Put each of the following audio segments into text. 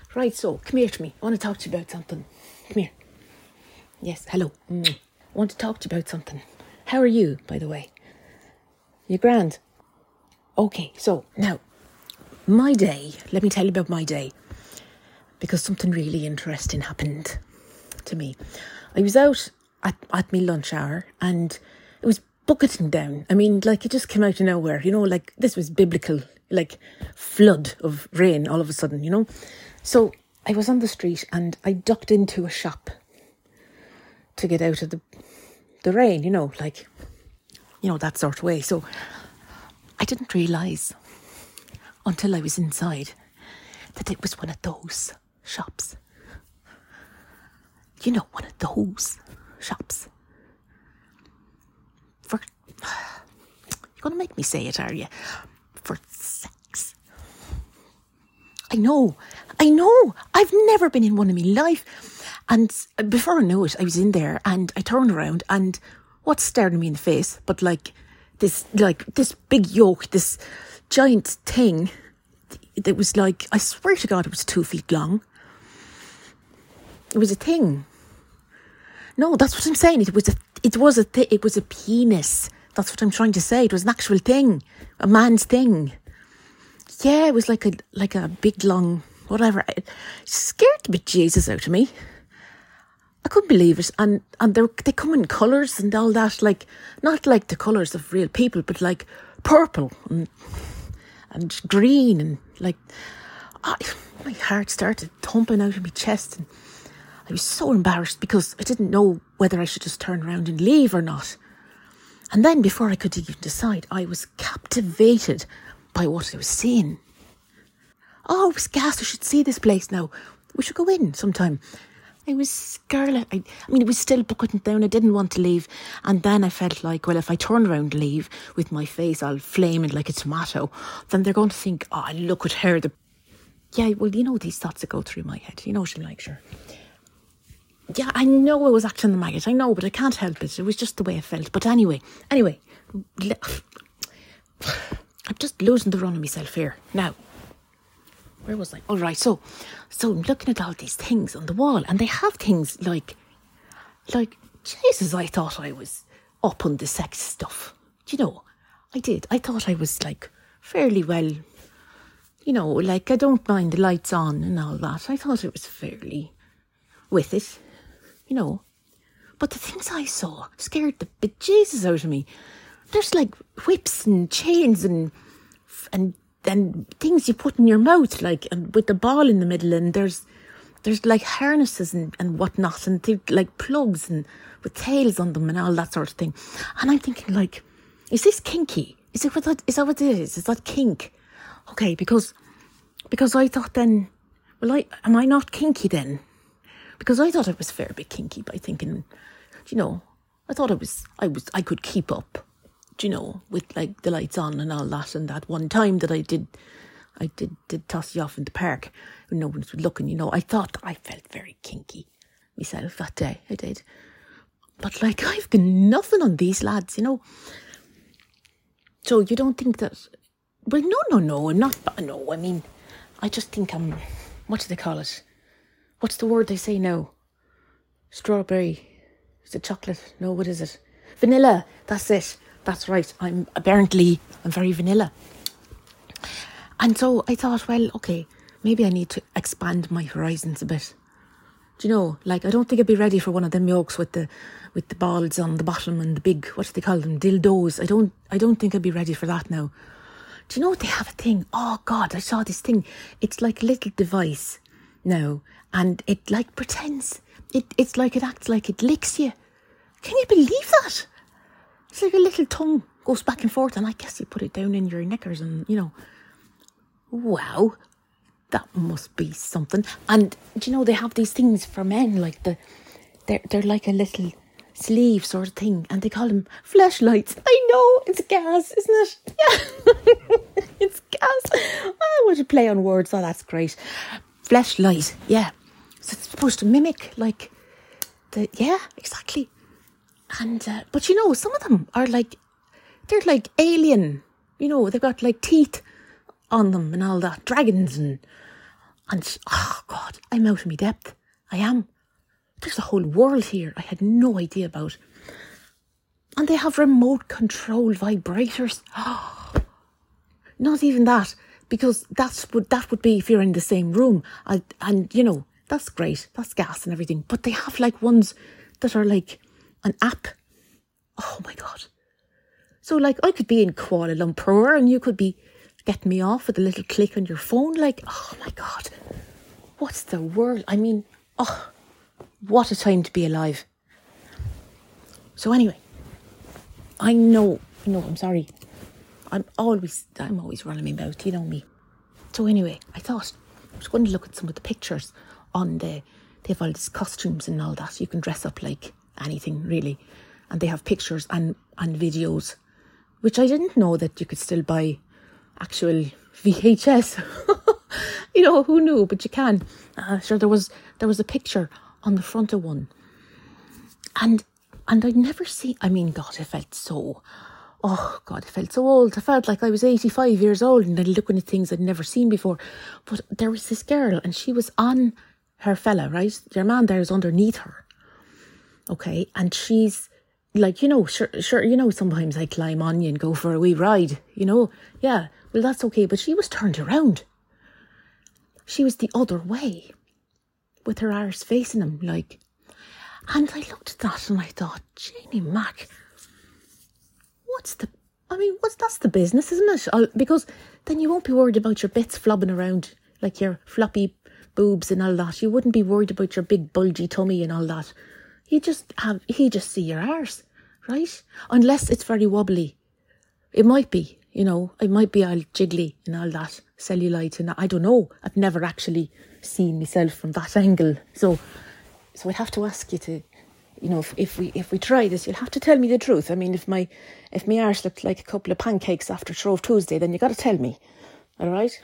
Right, so, come here to me. I want to talk to you about something. Come here. Yes, hello. I want to talk to you about something. How are you, by the way? You grand? Okay, so, now, my day. Let me tell you about my day. Because something really interesting happened to me. I was out at my lunch hour and it was bucketing down. I mean, like, it just came out of nowhere. You know, like, this was biblical, like, flood of rain all of a sudden, you know. So I was on the street and I ducked into a shop to get out of the rain, you know, like, you know, that sort of way. So I didn't realise until I was inside that it was one of those shops. You know, one of those shops. You're going to make me say it, are you? For sex. I know. I've never been in one in my life. And before I knew it, I was in there and I turned around and what's staring me in the face? But this big yoke, this giant thing that was like, I swear to God, it was 2 feet long. It was a thing. No, that's what I'm saying. It was a penis. That's what I'm trying to say. It was an actual thing, a man's thing. Yeah, it was like a big long whatever. It scared the bejesus out of me. I couldn't believe it, and they come in colours and all that, like not like the colours of real people, but like purple and green and like my heart started thumping out of my chest and I was so embarrassed because I didn't know whether I should just turn around and leave or not. And then before I could even decide, I was captivated by what I was seeing. Oh, it was gas. I should see this place now. We should go in sometime. I was scarlet. I mean, it was still bucketing down. I didn't want to leave. And then I felt like, well, if I turn around and leave with my face all flaming like a tomato, then they're going to think, oh, look at her. Yeah, well, you know these thoughts that go through my head. You know what I'm like, sure. Yeah, I know I was acting the maggot. I know, but I can't help it. It was just the way I felt. But anyway, I'm just losing the run of myself here. Now, where was I? All right, so I'm looking at all these things on the wall, and they have things like, Jesus, I thought I was up on the sex stuff. Do you know, I did. I thought I was like fairly well, you know, like I don't mind the lights on and all that. I thought it was fairly with it, you know. But the things I saw scared the bejesus out of me. There's like whips and chains and things you put in your mouth, like, and with the ball in the middle, and there's like harnesses and whatnot, and like plugs and with tails on them and all that sort of thing. And I'm thinking, like, is this kinky? Is that what it is? Is that kink? Okay, because I thought then, well, am I not kinky then? Because I thought I was fair bit kinky by thinking, you know, I thought I could keep up, you know, with like the lights on and all that. And that one time that I did toss you off in the park when no one was looking, you know, I thought I felt very kinky myself that day. I did. But like, I've got nothing on these lads, you know. So you don't think that, well, no, I'm not, no, I mean, I just think what do they call it? What's the word they say now? Strawberry. Is it chocolate? No, what is it? Vanilla. That's it. That's right. I'm very vanilla. And so I thought, well, okay, maybe I need to expand my horizons a bit. Do you know, like, I don't think I'd be ready for one of them yolks with the balls on the bottom and the big, what do they call them? Dildos. I don't think I'd be ready for that now. Do you know what, they have a thing? Oh God, I saw this thing. It's like a little device now, and it like pretends it's like it acts like it licks you. Can you believe that? It's like a little tongue goes back and forth, and I guess you put it down in your knickers, and you know, wow, that must be something. And do you know, they have these things for men, like they're like a little sleeve sort of thing, and they call them fleshlights. I know, it's gas, isn't it? Yeah, it's gas. I want to play on words. Oh, that's great. Fleshlight, yeah. So it's supposed to mimic like yeah, exactly. And but you know, some of them are like, they're like alien. You know, they've got like teeth on them and all that, dragons and And, oh God, I'm out of my depth. I am. There's a whole world here I had no idea about. And they have remote control vibrators. Not even that, because that would be if you're in the same room. And you know, that's great. That's gas and everything. But they have like ones that are like an app. Oh my God. So like I could be in Kuala Lumpur and you could be getting me off with a little click on your phone. Like, oh my God. What's the world? I mean, oh, what a time to be alive. So anyway, I know, I'm sorry. I'm always running my mouth, you know me. So anyway, I thought I was going to look at some of the pictures on they have all these costumes and all that. You can dress up like anything, really. And they have pictures and videos, which I didn't know that you could still buy actual VHS. You know, who knew? But you can. Sure, there was a picture on the front of one. And I'd never seen, I mean, God, it felt so old. I felt like I was 85 years old and then looking at things I'd never seen before. But there was this girl and she was on her fella, right? Your man there is underneath her. Okay. And she's like, you know, sure, you know, sometimes I climb on you and go for a wee ride, you know? Yeah, well, that's okay. But she was turned around. She was the other way with her arse facing him, like. And I looked at that and I thought, Jamie Mack, that's the business, isn't it? Because then you won't be worried about your bits flobbing around, like your floppy boobs and all that. You wouldn't be worried about your big bulgy tummy and all that. He just see your arse, right? Unless it's very wobbly. It might be, you know, it might be all jiggly and all that, cellulite and I don't know. I've never actually seen myself from that angle. So I'd have to ask you to, you know, if we try this, you'll have to tell me the truth. I mean, if my arse looked like a couple of pancakes after Shrove Tuesday, then you got to tell me, all right?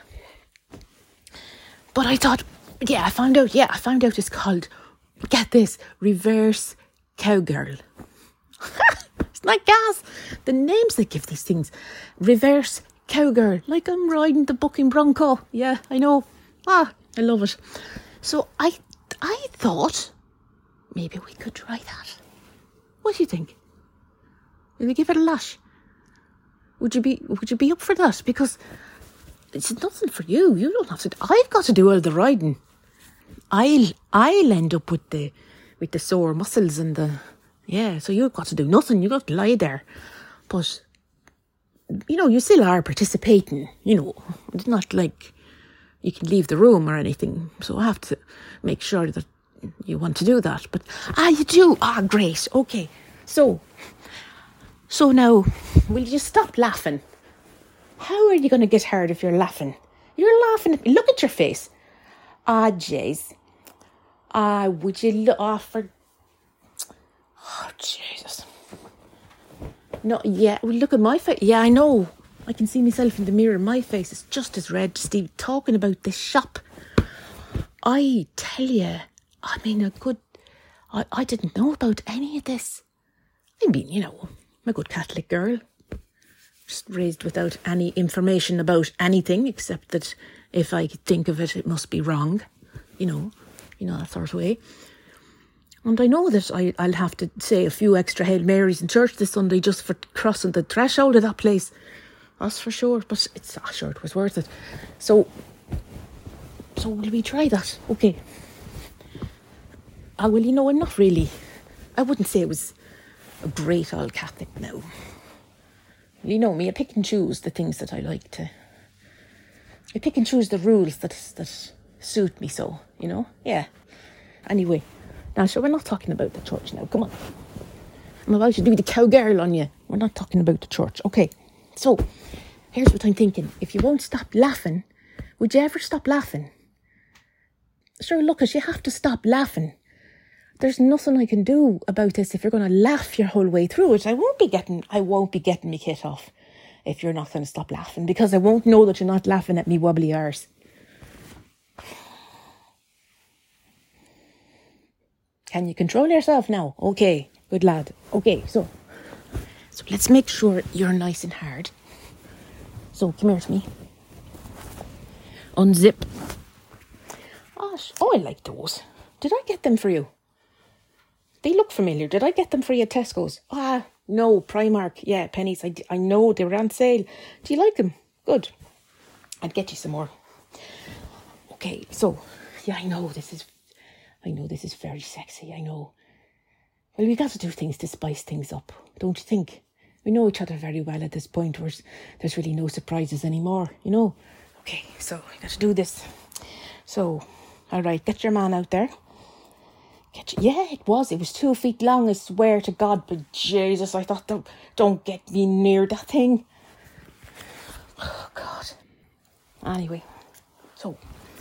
But I thought, I found out it's called, get this, reverse cowgirl. It's like gas. The names they give these things, reverse cowgirl, like I'm riding the bucking bronco. Yeah, I know. I love it. So I thought, maybe we could try that. What do you think? Will we give it a lash? Would you be up for that? Because it's nothing for you. You don't have to. I've got to do all the riding. I'll end up with the sore muscles and the so you've got to do nothing. You've got to lie there. But you know, you still are participating, you know. It's not like you can leave the room or anything. So I have to make sure that you want to do that. But you do. Great. Okay. So now, will you stop laughing? How are you going to get hard if you're laughing? You're laughing at me. Look at your face. Jeez. Would you look for... Oh, Jesus. No, yeah, well, look at my face. Yeah, I know. I can see myself in the mirror. My face is just as red. Steve, talking about this shop. I tell you, I mean, I didn't know about any of this. I mean, you know, I'm a good Catholic girl. Just raised without any information about anything, except that if I think of it, it must be wrong. You know, that sort of way. And I know that I'll have to say a few extra Hail Marys in church this Sunday just for crossing the threshold of that place. That's for sure. But it was worth it. So will we try that? Okay. Well, you know, I'm not really... I wouldn't say it was a great old Catholic now. You know me, I pick and choose the things that I like to... I pick and choose the rules that suit me so, you know? Yeah. Anyway, now, sure, we're not talking about the church now. Come on. I'm about to do the cowgirl on you. We're not talking about the church. Okay, so here's what I'm thinking. If you won't stop laughing, would you ever stop laughing? Sure, Lucas, you have to stop laughing. There's nothing I can do about this if you're going to laugh your whole way through it. I won't be getting my kit off if you're not going to stop laughing, because I won't know that you're not laughing at me wobbly arse. Can you control yourself now? Okay, good lad. Okay, so let's make sure you're nice and hard. So come here to me. Unzip. that? Oh, I like those. Did I get them for you? They look familiar. Did I get them for you at Tesco's? Ah, no, Primark. Yeah, pennies. I know they were on sale. Do you like them? Good. I'd get you some more. Okay, so, yeah, I know this is very sexy, I know. Well, we got to do things to spice things up, don't you think? We know each other very well at this point where there's really no surprises anymore, you know? Okay, so we got to do this. So, all right, get your man out there. Yeah, it was 2 feet long, I swear to God, but Jesus, I thought, don't get me near that thing. Oh, God. Anyway, so,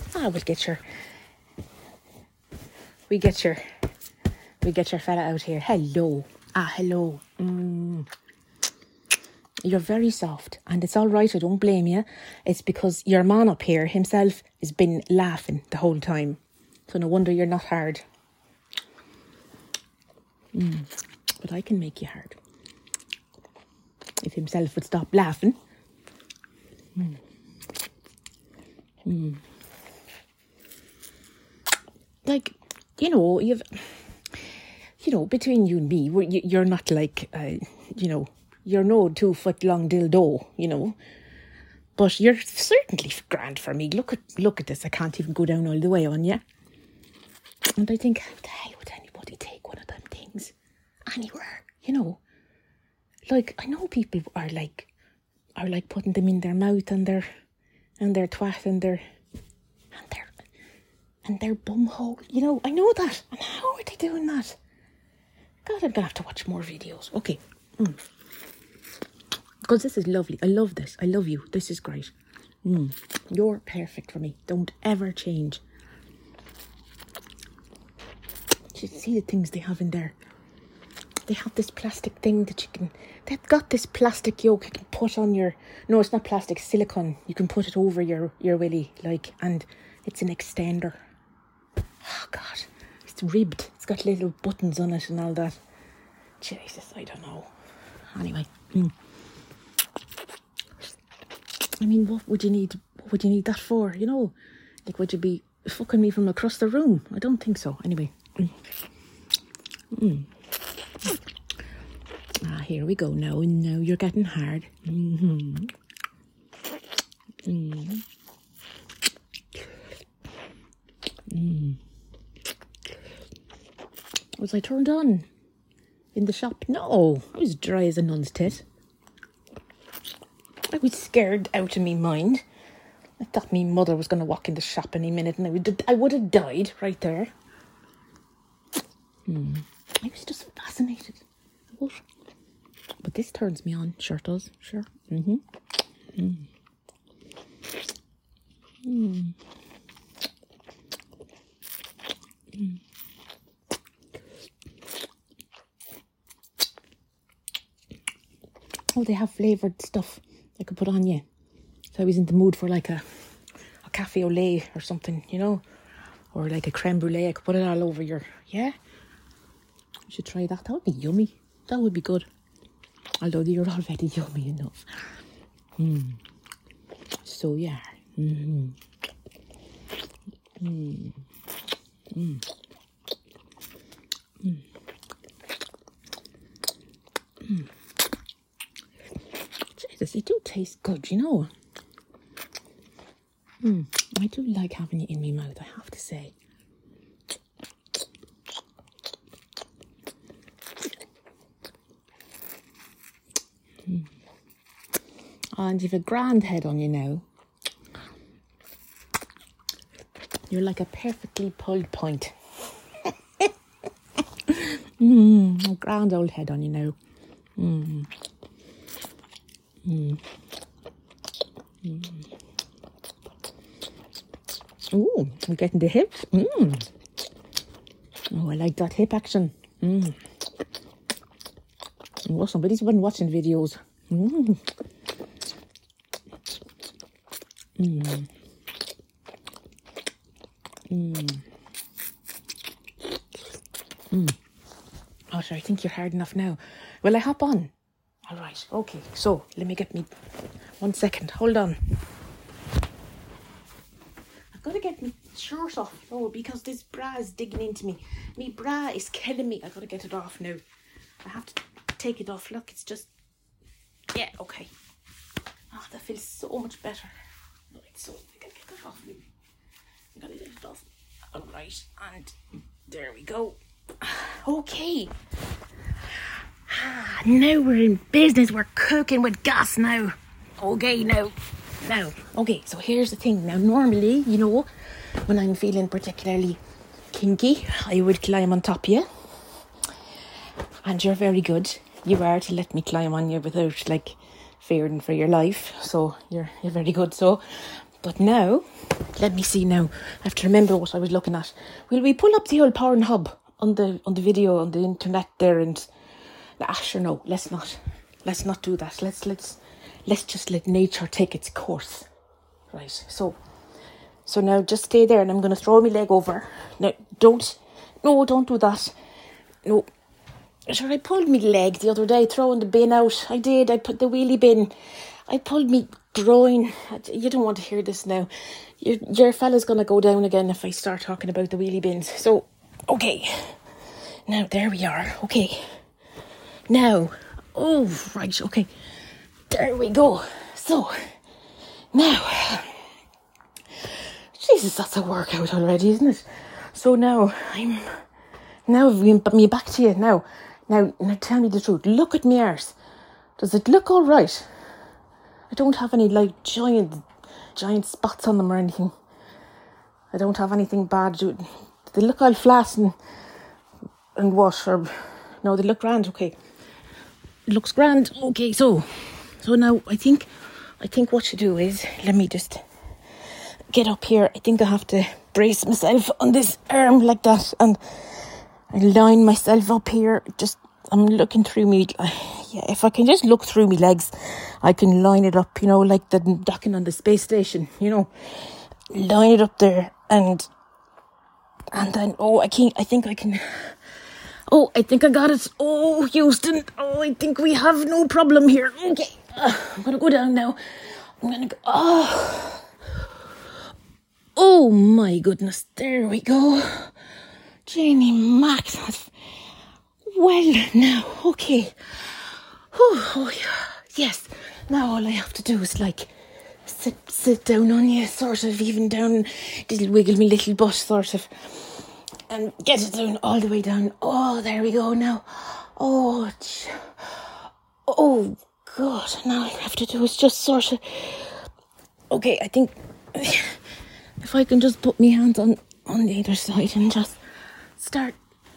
we get your fella out here. Hello. Hello. You're very soft, and it's all right, I don't blame you. It's because your man up here himself has been laughing the whole time. So no wonder you're not hard. But I can make you hard. If himself would stop laughing. Like, between you and me, you're not like, you're no 2 foot long dildo, But you're certainly grand for me. Look at this. I can't even go down all the way on you. And I think, how the hell would anybody take one of them things anywhere? Like, I know people are like putting them in their mouth and their twat and their bum hole. I know that. And how are they doing that? God, I'm gonna have to watch more videos. Okay. Because this is lovely. I love this. I love you. This is great. You're perfect for me. Don't ever change. You see the things they have in there. They have this plastic thing they've got this plastic yoke you can put on no, it's not plastic, silicone. You can put it over your willy, and it's an extender. Oh, God. It's ribbed. It's got little buttons on it and all that. Jesus, I don't know. Anyway. I mean, what would you need that for, Like, would you be fucking me from across the room? I don't think so. Anyway. Here we go. Now you're getting hard. Was I turned on in the shop? No, I was dry as a nun's tit. I was scared out of me mind. I thought me mother was going to walk in the shop any minute and I would have died right there. I was just fascinated. But this turns me on. Sure does. Sure. Oh, they have flavoured stuff I could put on you. So I was in the mood for like a cafe au lait or something, or like a creme brulee. I could put it all over your, yeah. You should try that. That would be yummy. That would be good. Although you're already yummy enough. So yeah. Jesus, they do taste good, I do like having it in my mouth, I have to say. And you've a grand head on you now. You're like a perfectly pulled point. A grand old head on you now. Ooh, I'm getting the hips. Oh, I like that hip action. Oh, somebody's been watching videos. Oh, sure, I think you're hard enough now. Will I hop on? All right, okay. So, let me get me 1 second. Hold on. I've got to get take my shirt off. Oh, because this bra is digging into me. My bra is killing me. I gotta get it off now. I have to take it off. Look, it's just... Yeah, okay. Oh, that feels so much better. Right, so I gotta get that off me. I gotta get it off. Alright, and there we go. Okay. Now we're in business. We're cooking with gas now. Okay, now. Okay, so here's the thing. Now, normally, you know, when I'm feeling particularly kinky, I would climb on top of you. And you're very good. You are to let me climb on you without, like, fearing for your life. So, you're very good. So, but now, let me see now. I have to remember what I was looking at. Will we pull up the old Pornhub on the video on the internet there? And sure, no, let's not do that. Let's just let nature take its course. Right, so now just stay there, and I'm going to throw my leg over. Now, don't do that. No. Sure, I pulled my leg the other day throwing the bin out. I did. I put the wheelie bin. I pulled me groin. You don't want to hear this now. Your fella's going to go down again if I start talking about the wheelie bins. So, okay. Now, there we are. Okay. Now, oh, right, okay. There we go. So, now, Jesus, that's a workout already, isn't it? So now, me back to you. Now tell me the truth. Look at me arse. Does it look all right? I don't have any, like, giant spots on them or anything. I don't have anything bad. They look all flat and what? Or, no, they look grand, okay. It looks grand. Okay, so now I think what you do is, let me just get up here. I think I have to brace myself on this arm like that, and I line myself up here. Just, I'm looking through me. Yeah, if I can just look through my legs, I can line it up, you know, like the docking on the space station, you know. Line it up there, and then, I think I can... Oh, I think I got it. Oh, Houston. Oh, I think we have no problem here. Okay. I'm going to go down now. I'm going to go... Oh, my goodness. There we go. Janie Mac. Well, now. Okay. Oh, yes. Now all I have to do is, like, sit down on you, sort of, even down, wiggle me little butt, sort of. And get it down, all the way down. Oh, there we go now. Oh, God. Now all I have to do is just sort of... Okay, I think if I can just put my hands on the other side and just start...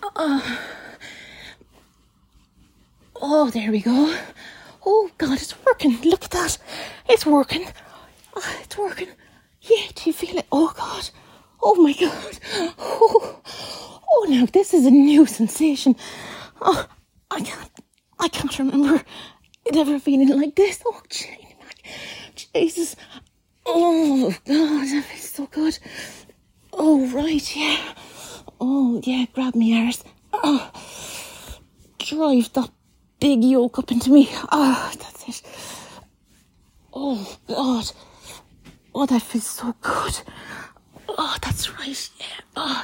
Oh, there we go. Oh, God, it's working. Look at that. It's working. Oh, it's working. Yeah, do you feel it? Oh, God. Oh, my God. Oh, now this is a new sensation. Oh, I can't remember it ever feeling like this. Oh, Jesus. Oh, God, that feels so good. Oh, right, yeah. Oh, yeah, grab me arse. Oh, drive that big yolk up into me. Oh, that's it. Oh, God. Oh, that feels so good. Oh, that's right, yeah.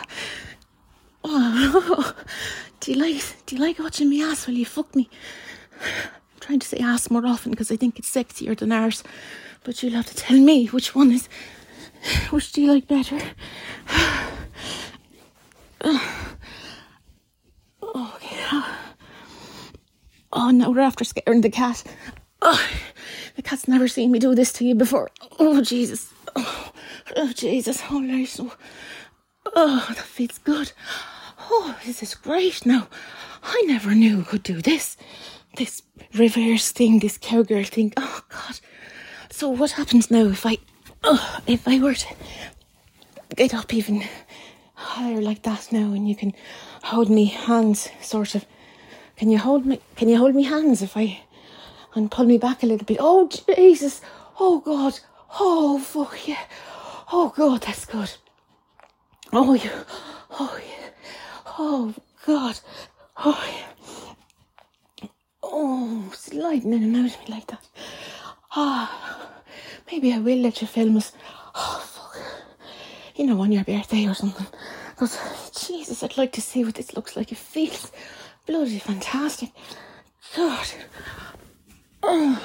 Oh. Do you like watching me ass while you fuck me? I'm trying to say ass more often because I think it's sexier than arse. But you'll have to tell me which do you like better? Okay. Oh, now we're after scaring the cat. Oh, the cat's never seen me do this to you before. Oh, Jesus. Oh, Jesus. Oh, nice. Oh, that feels good. Oh, this is great now. I never knew I could do this. This reverse thing, this cowgirl thing. Oh, God. So what happens now if I were to get up even higher like that now, and you can hold me hands, sort of. Can you hold me hands and pull me back a little bit? Oh, Jesus. Oh, God. Oh, fuck yeah. Oh, God, that's good. Oh, yeah. Oh, yeah. Oh, God. Oh, yeah. Oh, sliding in and out of me like that. Maybe I will let you film us. Oh, fuck. you know, on your birthday or something. Because, Jesus, I'd like to see what this looks like. It feels bloody fantastic. God. Oh,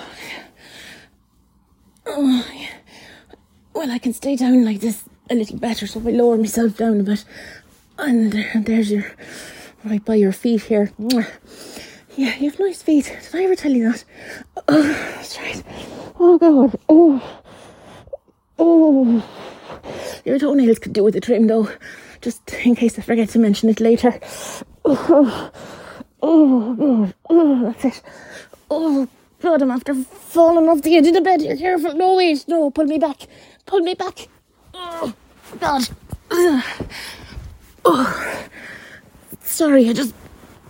yeah. Well, I can stay down like this a little better, so I lower myself down a bit. And there's your, right by your feet here. Yeah, you have nice feet. Did I ever tell you that? Oh, that's right. Oh, God. Oh. Your toenails could do with a trim, though. Just in case I forget to mention it later. Oh, that's it. Oh, God, I'm after falling off the edge of the bed here. Careful. No, wait. No, pull me back. Pull me back. Oh, God. Oh. Sorry, I just...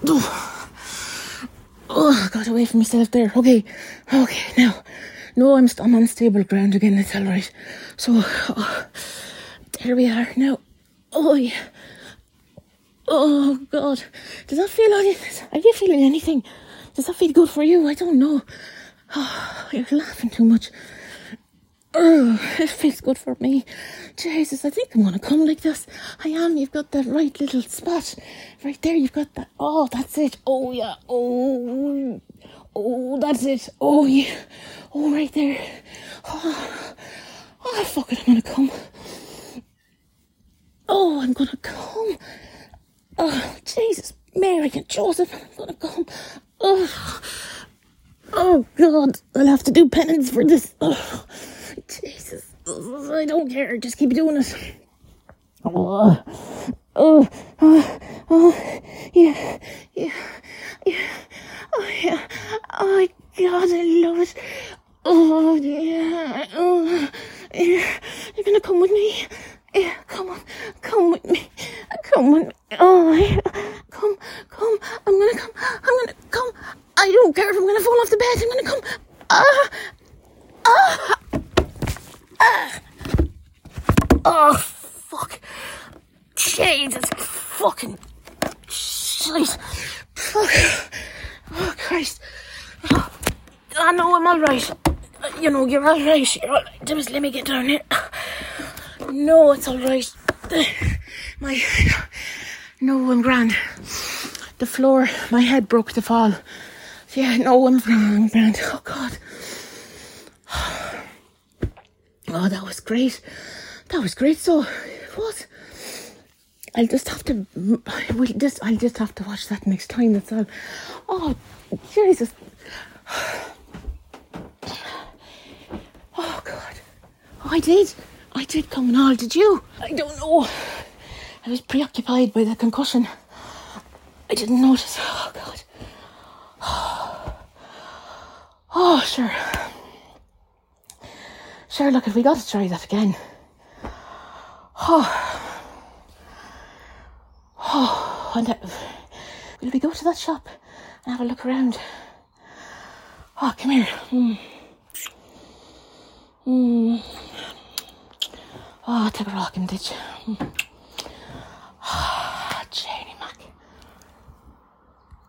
Oh, I got away from myself there. Okay, now. No, I'm on stable ground again. It's all right. So, there we are now. Oh, yeah. Oh, God. Does that feel like it? Are you feeling anything? Does that feel good for you? I don't know. Oh, you're laughing too much. Oh, it feels good for me. Jesus, I think I'm going to come like this. I am. You've got that right little spot. Right there, you've got that. Oh, that's it. Oh, yeah. Oh, that's it. Oh, yeah. Oh, right there. Oh, fuck it, I'm going to come. Oh, I'm going to come. Oh, Jesus, Mary and Joseph, I'm going to come. Oh, God, I'll have to do penance for this. Oh, Jesus, I don't care, just keep doing it. Yeah. Oh, yeah. Oh, yeah. Oh, God, I love it. Oh, yeah. Oh, yeah. You're going to come with me? Yeah, come on. Come with me. Come with me. Oh, yeah. Come. I'm going to come. I don't care if I'm going to fall off the bed. I'm going to come. Oh, fuck. Jesus fucking shit. Fuck. Oh, Christ. I know I'm alright. You know, you're alright. Just let me get down here. No, it's alright. No, I'm grand. The floor, my head broke the fall. Yeah, no, I'm grand. Oh, God. Oh, that was great. So, what? I'll just have to watch that next time, that's all. Oh, Jesus. Oh, God. Oh, I did come and all, did you? I don't know. I was preoccupied by the concussion. I didn't notice. Oh, God. Oh, sure. Sure, look, if we got to try that again. And will we go to that shop and have a look around? Oh, come here. Oh, take a rock and ditch.